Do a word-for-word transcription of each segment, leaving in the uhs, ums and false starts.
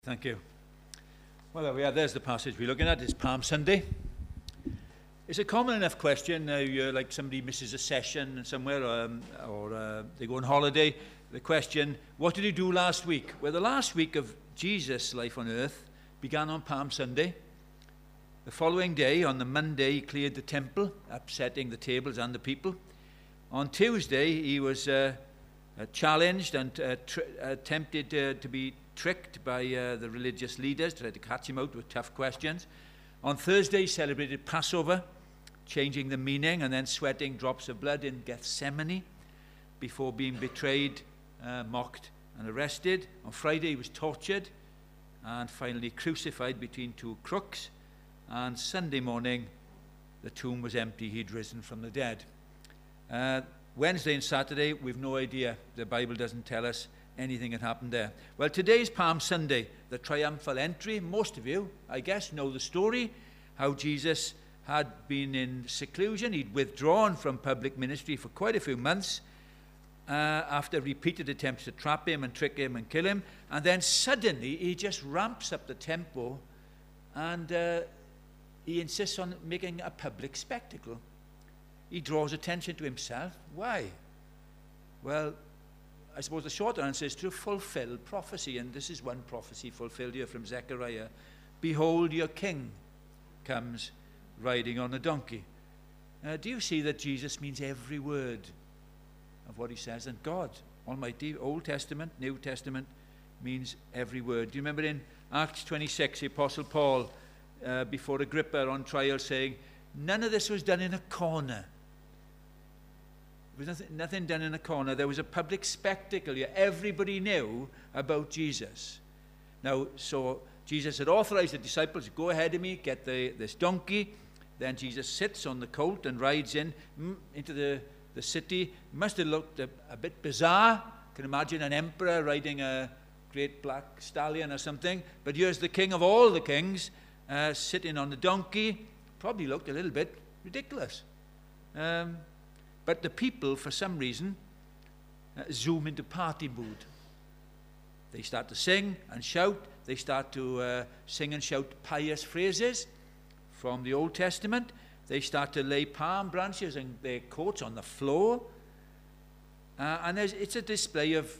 Thank you. Well, there we are. There's the passage we're looking at. It's Palm Sunday. It's a common enough question. Uh, you're like somebody misses a session somewhere, um, or uh, they go on holiday. The question, what did he do last week? Well, the last week of Jesus' life on earth began on Palm Sunday. The following day, on the Monday, he cleared the temple, upsetting the tables and the people. On Tuesday, he was uh, uh, challenged and uh, tr- uh, tempted uh, to be tricked by uh, the religious leaders, tried to catch him out with tough questions. On Thursday, he celebrated Passover, changing the meaning and then sweating drops of blood in Gethsemane before being betrayed, uh, mocked and arrested. On Friday, he was tortured and finally crucified between two crooks. And Sunday morning, the tomb was empty. He'd risen from the dead. Uh, Wednesday and Saturday, we've no idea. The Bible doesn't tell us anything had happened there. Well, today's Palm Sunday, the triumphal entry. Most of you, I guess, know the story, how Jesus had been in seclusion. He'd withdrawn from public ministry for quite a few months uh, after repeated attempts to trap him and trick him and kill him. And then suddenly, he just ramps up the tempo and uh, he insists on making a public spectacle. He draws attention to himself. Why? Well, I suppose the short answer is to fulfill prophecy, and this is one prophecy fulfilled here from Zechariah. Behold, your king comes riding on a donkey. Uh, do you see that Jesus means every word of what he says? And God Almighty, Old Testament, New Testament, means every word. Do you remember in Acts twenty-six, the Apostle Paul, uh, before Agrippa on trial, saying, none of this was done in a corner. There was nothing, nothing done in a corner. There was a public spectacle here. Everybody knew about Jesus. Now, so Jesus had authorized the disciples, go ahead of me, get the, this donkey. Then Jesus sits on the colt and rides in mm, into the, the city. Must have looked a, a bit bizarre. Can imagine an emperor riding a great black stallion or something. But here's the king of all the kings uh, sitting on the donkey. Probably looked a little bit ridiculous. Um, But the people, for some reason, uh, zoom into party mood. They start to sing and shout. They start to uh, sing and shout pious phrases from the Old Testament. They start to lay palm branches and their coats on the floor. Uh, and there's, it's a display of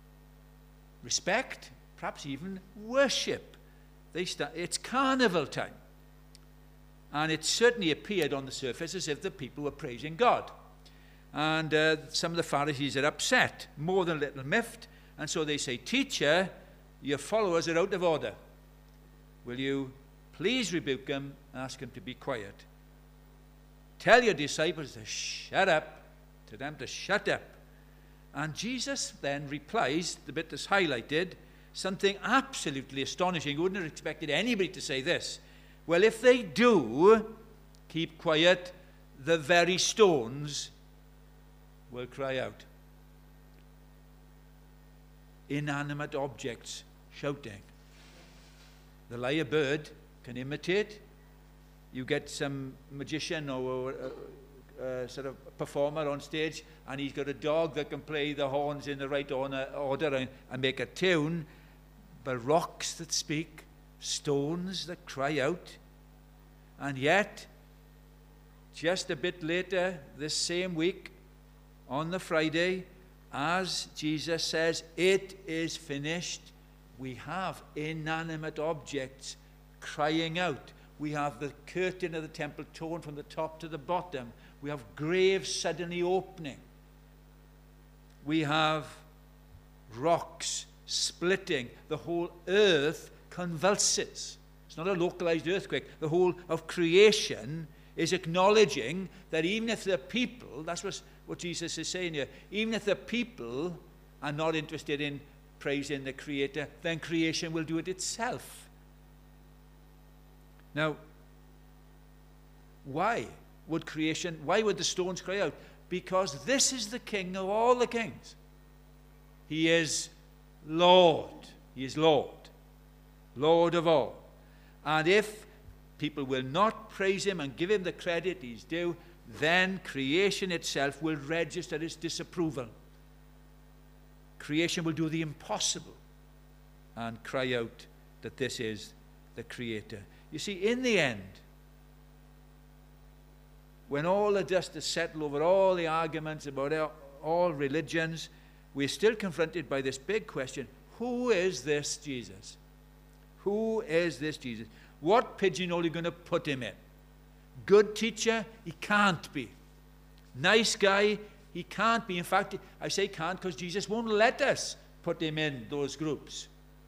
respect, perhaps even worship. They start, it's carnival time. And it certainly appeared on the surface as if the people were praising God. And uh, some of the Pharisees are upset, more than a little miffed. And so they say, teacher, your followers are out of order. Will you please rebuke them, ask them to be quiet? Tell your disciples to shut up, to them to shut up. And Jesus then replies, the bit that's highlighted, something absolutely astonishing. You wouldn't have expected anybody to say this. Well, if they do keep quiet, the very stones will cry out. Inanimate objects shouting. The lyre bird can imitate. You get some magician or uh, uh, sort of performer on stage, and he's got a dog that can play the horns in the right order and, and make a tune. But rocks that speak, stones that cry out. And yet, just a bit later, this same week, on the Friday, as Jesus says, it is finished, we have inanimate objects crying out. We have the curtain of the temple torn from the top to the bottom. We have graves suddenly opening. We have rocks splitting. The whole earth convulses. It's not a localized earthquake. The whole of creation is acknowledging that even if the people, that's what, what Jesus is saying here, even if the people are not interested in praising the Creator, then creation will do it itself. Now, why would creation, why would the stones cry out? Because this is the King of all the kings. He is Lord. He is Lord. Lord of all. And if people will not praise him and give him the credit he's due, then creation itself will register its disapproval. Creation will do the impossible and cry out that this is the Creator. You see, in the end, when all the dust is settled over all the arguments about all, all religions, we're still confronted by this big question: who is this Jesus? Who is this Jesus? What pigeonhole are you going to put him in? Good teacher? He can't be. Nice guy? He can't be. In fact, I say can't because Jesus won't let us put him in those groups.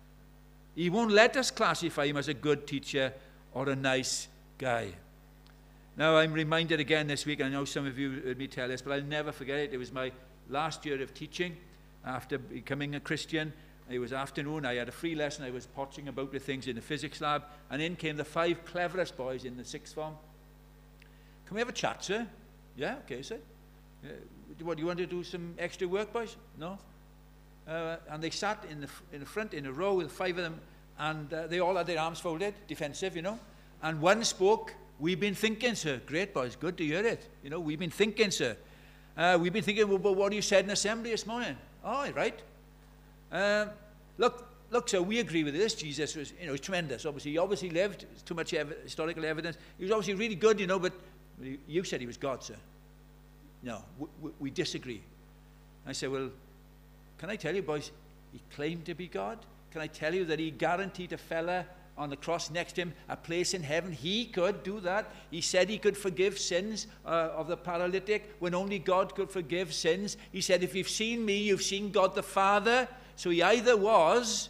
He won't let us classify him as a good teacher or a nice guy. Now, I'm reminded again this week, and I know some of you heard me tell this, but I'll never forget it. It was my last year of teaching after becoming a Christian. It was afternoon. I had a free lesson. I was potching about with things in the physics lab, and in came the five cleverest boys in the sixth form. Can we have a chat, sir? Yeah, okay, sir. Uh, what, do you want to do some extra work, boys? No? Uh, and they sat in the, in the front in a row with five of them, and uh, they all had their arms folded, defensive, you know. And one spoke, "We've been thinking, sir." Great, boys, good to hear it. You know, "We've been thinking, sir. Uh, we've been thinking about what you said in assembly this morning." "Oh, right. Um, look, look, sir, we agree with this. Jesus was, you know, tremendous. Obviously, he obviously lived. It's too much ev- historical evidence. He was obviously really good, you know, but you said he was God, sir." "No, we, we, we disagree." I said, "Well, can I tell you, boys, he claimed to be God? Can I tell you that he guaranteed a fella on the cross next to him a place in heaven? He could do that. He said he could forgive sins uh, of the paralytic when only God could forgive sins. He said, if you've seen me, you've seen God the Father." So he either was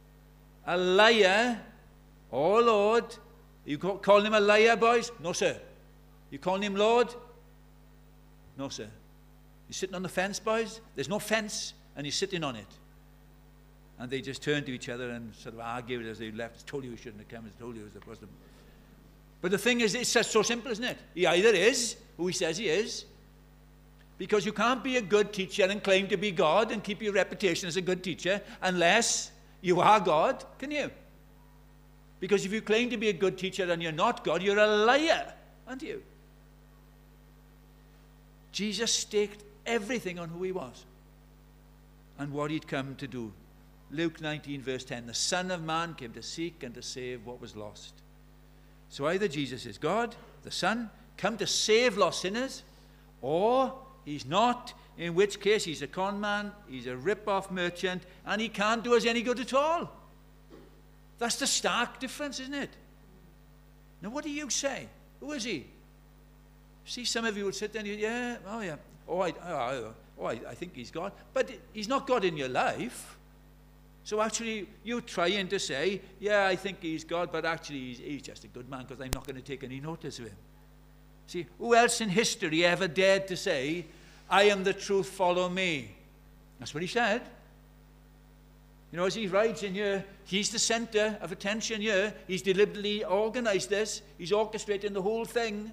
a liar or Lord. You calling him a liar, boys? No, sir. You calling him Lord? No, sir. You're sitting on the fence, boys? There's no fence, and you're sitting on it. And they just turned to each other and sort of argued as they left. "I told you we shouldn't have come. I told you it was the..." But the thing is, it's just so simple, isn't it? He either is who he says he is, because you can't be a good teacher and claim to be God and keep your reputation as a good teacher unless you are God, can you? Because if you claim to be a good teacher and you're not God, you're a liar, aren't you? Jesus staked everything on who he was and what he'd come to do. Luke nineteen, verse ten, "The Son of Man came to seek and to save what was lost." So either Jesus is God, the Son, come to save lost sinners, or he's not, in which case he's a con man, he's a rip-off merchant, and he can't do us any good at all. That's the stark difference, isn't it? Now, what do you say? Who is he? See, some of you will sit there and you, yeah, oh yeah, oh, I, oh, oh, I, I think he's God. But he's not God in your life. So actually, you're trying to say, yeah, I think he's God, but actually he's, he's just a good man because I'm not going to take any notice of him. See, who else in history ever dared to say, "I am the truth, follow me"? That's what he said. You know, as he rides in here, he's the center of attention here. He's deliberately organized this. He's orchestrating the whole thing.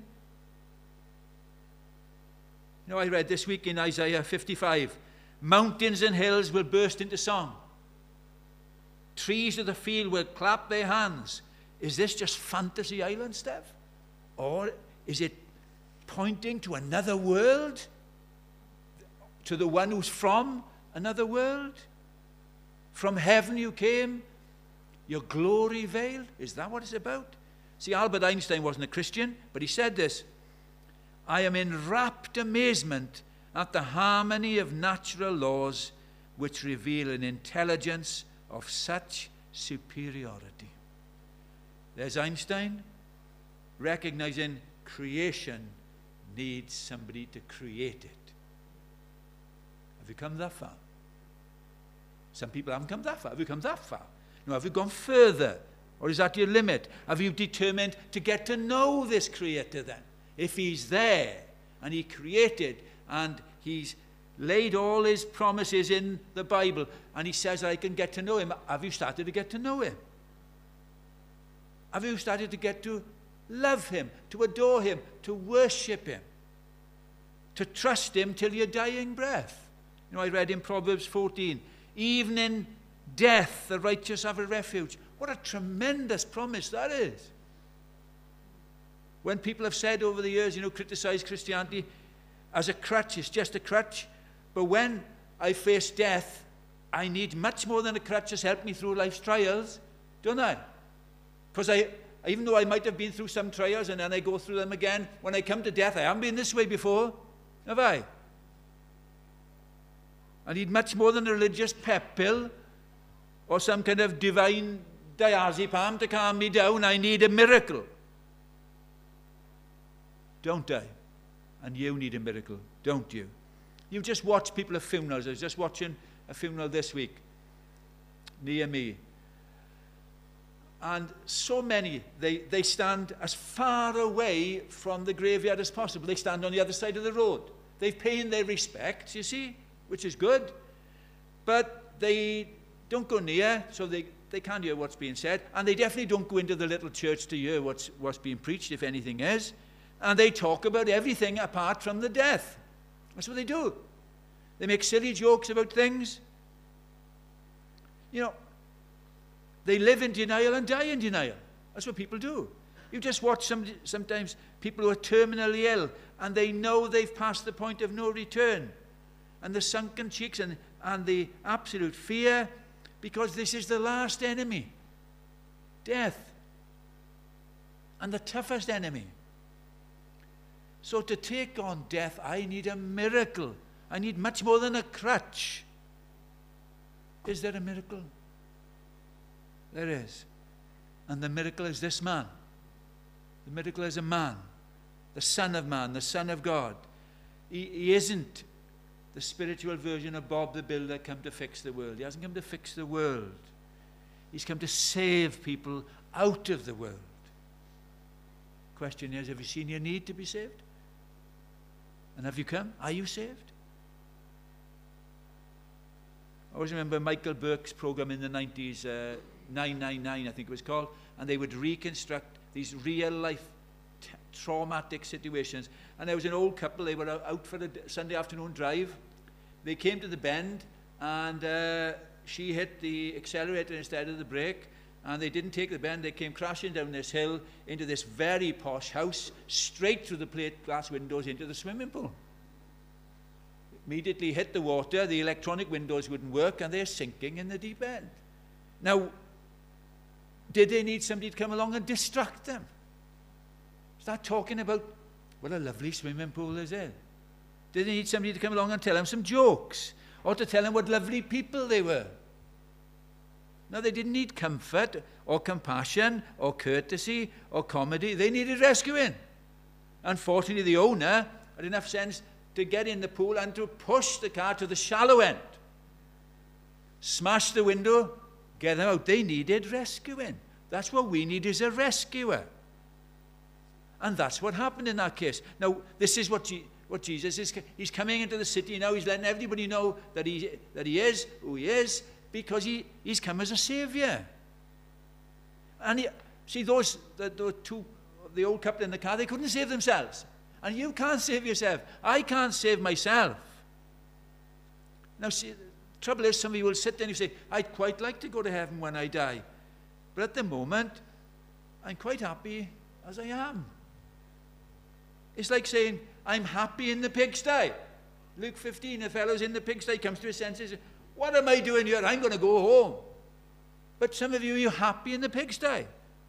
You know, I read this week in Isaiah fifty-five, "Mountains and hills will burst into song. Trees of the field will clap their hands." Is this just fantasy island stuff? Or is it pointing to another world? To the one who's from another world? From heaven you came, your glory veiled? Is that what it's about? See, Albert Einstein wasn't a Christian, but he said this: "I am in rapt amazement at the harmony of natural laws which reveal an intelligence of such superiority." There's Einstein recognizing creation needs somebody to create it. Have you come that far? Some people haven't come that far. Have you come that far? No, have you gone further? Or is that your limit? Have you determined to get to know this Creator then? If he's there and he created and he's laid all his promises in the Bible and he says I can get to know him, have you started to get to know him? Have you started to get to love him, to adore him, to worship him, to trust him till your dying breath? You know, I read in Proverbs fourteen, "Even in death the righteous have a refuge." What a tremendous promise that is. When people have said over the years, you know, criticized Christianity as a crutch, it's just a crutch. But when I face death, I need much more than a crutch to help me through life's trials. don't I? Because I, even though I might have been through some trials and then I go through them again, when I come to death, I haven't been this way before, have I? I need much more than a religious pep pill or some kind of divine diazepam to calm me down. I need a miracle. Don't I? And you need a miracle, don't you? You just watch people at funerals. I was just watching a funeral this week near me. And so many, they, they stand as far away from the graveyard as possible. They stand on the other side of the road. They've paid their respects, you see, which is good. But they don't go near, so they, they can't hear what's being said. And they definitely don't go into the little church to hear what's, what's being preached, if anything is. And they talk about everything apart from the death. That's what they do. They make silly jokes about things. You know, they live in denial and die in denial. That's what people do. You just watch some, sometimes people who are terminally ill and they know they've passed the point of no return. And the sunken cheeks and, and the absolute fear, because this is the last enemy. Death. And the toughest enemy. So to take on death, I need a miracle. I need much more than a crutch. Is there a miracle? There is. And the miracle is this man. The miracle is a man. The Son of Man, the Son of God. He, he isn't the spiritual version of Bob the Builder come to fix the world. He hasn't come to fix the world. He's come to save people out of the world. Question is, have you seen your need to be saved? And have you come? Are you saved? I always remember Michael Burke's program in the nineties, uh, nine nine nine I think it was called, and they would reconstruct these real life t- traumatic situations. And there was an old couple, they were out for a Sunday afternoon drive. They came to the bend and uh, she hit the accelerator instead of the brake, and they didn't take the bend. They came crashing down this hill into this very posh house, straight through the plate glass windows into the swimming pool. Immediately hit the water, the electronic windows wouldn't work, and they're sinking in the deep end. Now, did they need somebody to come along and distract them? Start talking about what a lovely swimming pool is there. Did they need somebody to come along and tell them some jokes? Or to tell them what lovely people they were? No, they didn't need comfort or compassion or courtesy or comedy. They needed rescuing. Unfortunately, the owner had enough sense to get in the pool and to push the car to the shallow end. Smash the window, get them out. They needed rescuing. That's what we need, is a rescuer. And that's what happened in that case. Now, this is what, G- what Jesus is. He's coming into the city now. He's letting everybody know that he, that he is who he is, because he, he's come as a savior. And he, see, those the, the two, the old couple in the car, they couldn't save themselves. And you can't save yourself. I can't save myself. Now, see, the trouble is, some of you will sit there and you say, I'd quite like to go to heaven when I die. But at the moment, I'm quite happy as I am. It's like saying, I'm happy in the pigsty. Luke fifteen, the fellow's in the pigsty, comes to his senses. What am I doing here? I'm going to go home. But some of you, you're happy in the pigsty.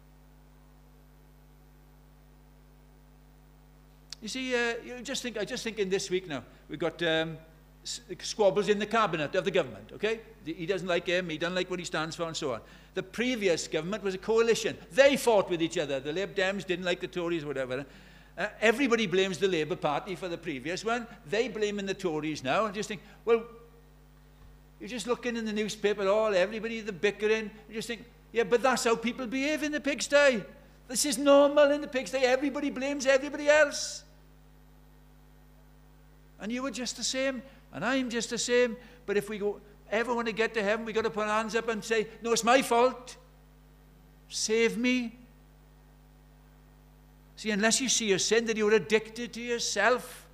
You see, uh, you just think, I just think in this week now, we've got um, squabbles in the cabinet of the government, okay? He doesn't like him, he doesn't like what he stands for, and so on. The previous government was a coalition. They fought with each other. The Lib Dems didn't like the Tories, whatever. Uh, everybody blames the Labour Party for the previous one. They blaming the Tories now, and just think, well, you're just looking in the newspaper, all everybody, the bickering, you just think, yeah, but that's how people behave in the pigsty. This is normal in the pigsty. Everybody blames everybody else. And you were just the same, and I'm just the same. But if we go, ever want to get to heaven, we've got to put our hands up and say, no, it's my fault. Save me. See, unless you see your sin, that you're addicted to yourself.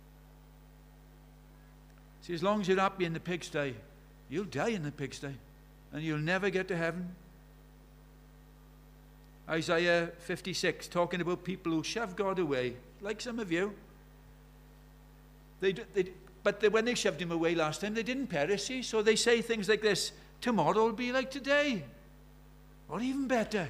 See, as long as you're happy in the pigsty, you'll die in the pigsty, and you'll never get to heaven. Isaiah fifty-six, talking about people who shove God away, like some of you. They, they, but they, when they shoved him away last time, they didn't perish, see? So they say things like this, tomorrow will be like today. Or even better.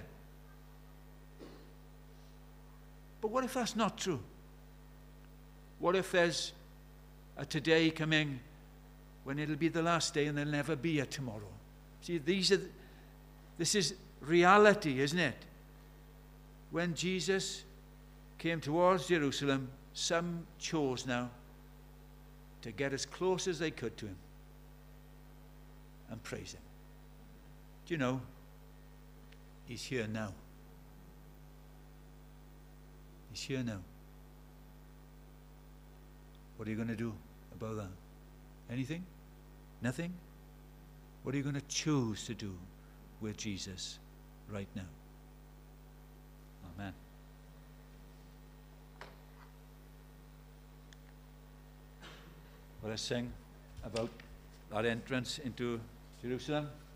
But what if that's not true? What if there's a today coming when it'll be the last day and there'll never be a tomorrow? See, these are, this is reality, isn't it? When Jesus came towards Jerusalem, some chose now to get as close as they could to him and praise him. Do you know, he's here now. He's here now. What are you going to do about that? Anything? Nothing? What are you going to choose to do with Jesus right now? Amen. Well, let's sing about that entrance into Jerusalem.